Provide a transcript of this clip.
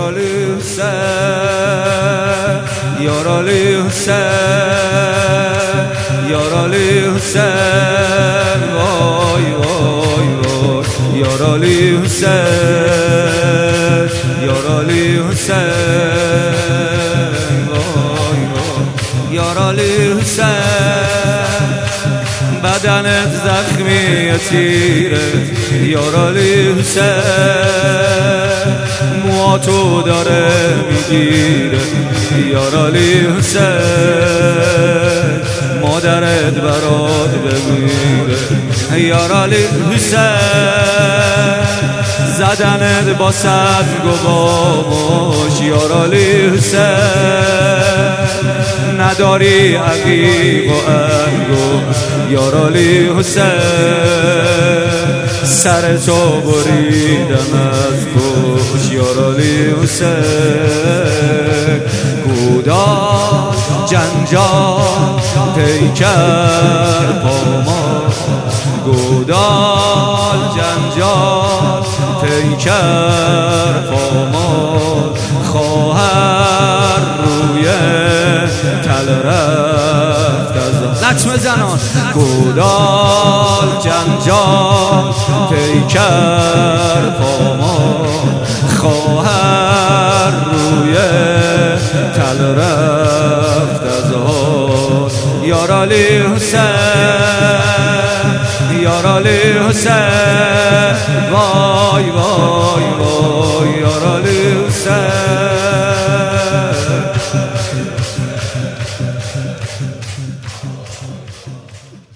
یارالی حسین یارالی حسین یارالی حسین وای وای وای یارالی حسین یارالی حسین وای وای یارالی حسین بدنت زخمی تیره یارالی حسین مواتو داره میگیره یارالی حسین مادرت برات بمیره یارالی حسین زدنت با سنگ و باموش یارالی حسین نداری عقیق و انگوش یارالی حسین سر تو بریدم از پوش یارالی حسین گودال جنجال پیکر پامال گودال جنجال پیکر پامال خواهر روی تل رفت از لطمه زنان گودال جنجال پیکر پامال خواهر روی تل رفت از حال یارالی حسین یارالی حسین وای وای وای